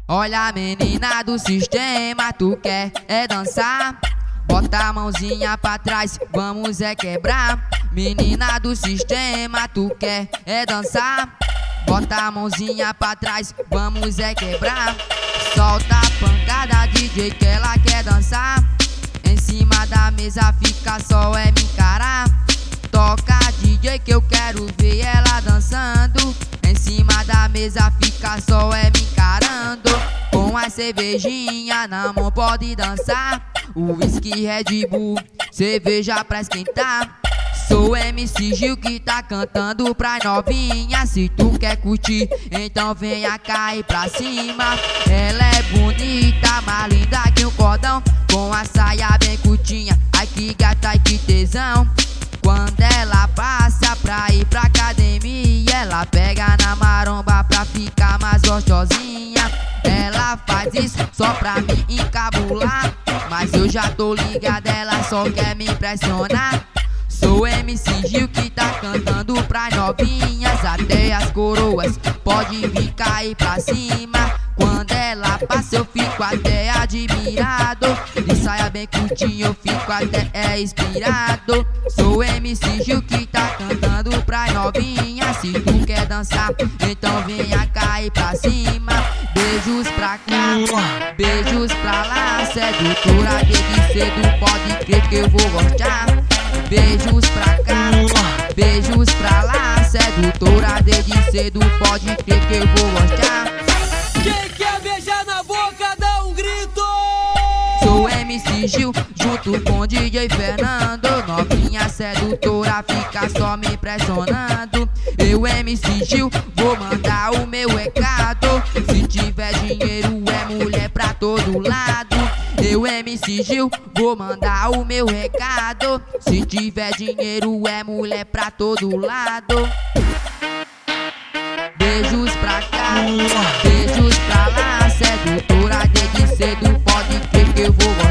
Olha a menina do sistema, tu quer é dançar? Bota a mãozinha pra trás, vamos é quebrar. Menina do sistema, tu quer é dançar? Bota a mãozinha pra trás, vamos é quebrar. Solta a pancada, DJ, que ela quer dançar. Em cima da mesa fica só é me encarar. Toca, DJ, que eu quero ver ela dançando. Em cima da mesa fica só é me encarando. Com a cervejinha na mão pode dançar. O whisky Red Bull, cerveja pra esquentar. Sou MC Gil que tá cantando pra novinha. Se tu quer curtir, então venha cair pra cima. Ela é bonita, mais linda que um cordão, com a saia bem curtinha. Ai que gata, ai que tesão. Quando ela passa pra ir pra academia, ela pega na maromba pra ficar mais gostosinha. Ela faz isso só pra me encabular, mas eu já tô ligada, ela só quer me impressionar. Sou MC Gil que tá cantando pra novinhas, até as coroas pode vir cair pra cima. Quando ela passa eu fico até admirado, de saia bem curtinha eu fico até inspirado. Sou MC Gil que tá cantando pra novinhas. Se tu quer dançar, então venha cair pra cima. Beijos pra cá, beijos pra lá. Sedutora desde cedo, pode crer que eu vou gostar. Beijos pra cá, beijos pra lá. Sedutora desde cedo, pode crer que eu vou gostar. Quem quer beijar na boca dá um grito. Sou MC Gil junto com DJ Fernando. Novinha sedutora fica só me impressionando. Eu MC Gil vou mandar o meu recado. Se tiver dinheiro é mulher pra todo lado. Eu MC Gil vou mandar o meu recado. Se tiver dinheiro é mulher pra todo lado. Beijos pra cá, beijos pra lá. Sedutora desde cedo, pode crer que eu vou